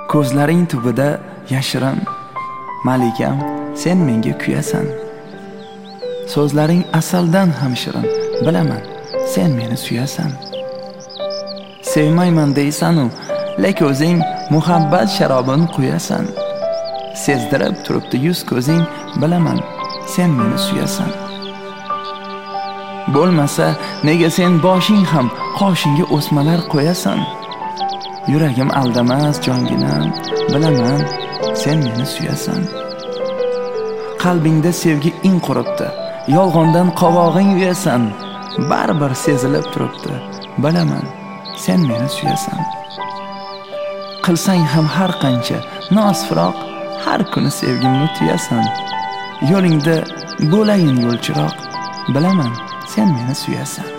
Ko'zlaring tubida yashirin, malikam, sen menga kuyasan. So'zlaring asaldan ham shirin, bilaman, sen meni suyasan. Sevmayman deysan-u, lek o'zing muhabbat sharobin quyasan. Sezdirib turibdi yuz ko'zing, bilaman, sen meni suyasan. Bo'lmasa, nega sen boshing ham qoshingga o'smalar qo'yasan? Yuragim aldamas jonginam, bilaman, sen meni suyasan. Qalbingda sevgi in quribdi, yolg'ondan qovog'ing uyasan. Baribir sezilib turibdi, bilaman, sen meni suyasan. Qilsang ham har qancha noz-firoq, har kuni sevgimni tuyasan. Yo'lingda bo'layin yo'lchiroq, bilaman, sen meni suyasan.